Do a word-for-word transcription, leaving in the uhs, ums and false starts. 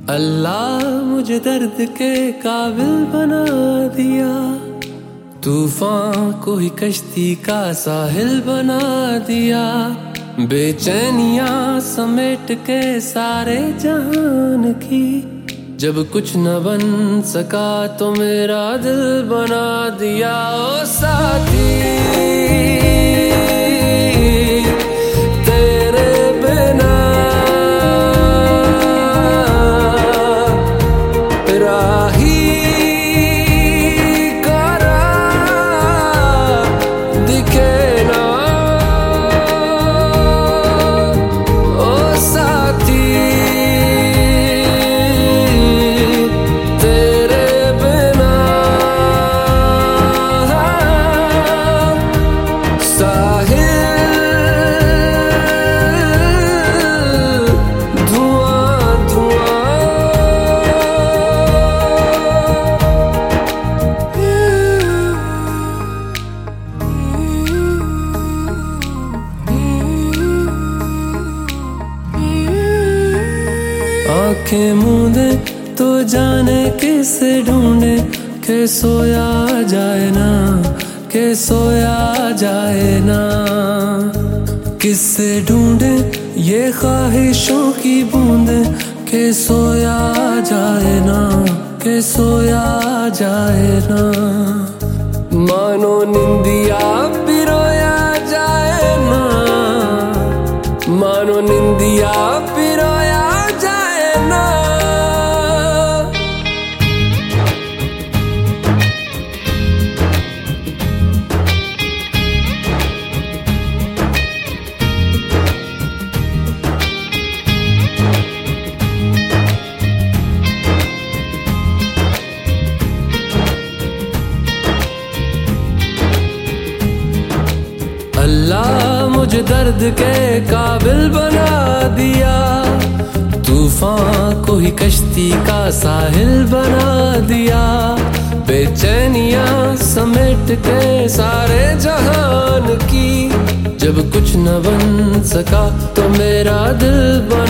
अल्लाह मुझे दर्द के काबिल बना दिया, तूफान को ही कश्ती का साहिल बना दिया। बेचैनियां समेट के सारे जहान की, जब कुछ न बन सका तो मेरा दिल बना दिया। ओ साथी तेरे बिना राही करा दिखे ना। ओ साथी आंखें मूंदे तो जाने किसे ढूंढे, के सोया जाए ना, के सोया जाए ना। किससे ढूंढे ये ख्वाहिशों की बूंदे, के सोया जाए ना, के सोया जाए ना। मानो निंदिया पिरोया जाए ना, मानो निंदिया पिरोया जाए ना। अल्लाह मुझे दर्द के काबिल बना दिया, तूफान को ही कश्ती का साहिल बना दिया। बेचैनियां समेट के सारे जहान की, जब कुछ न बन सका तो मेरा दिल बना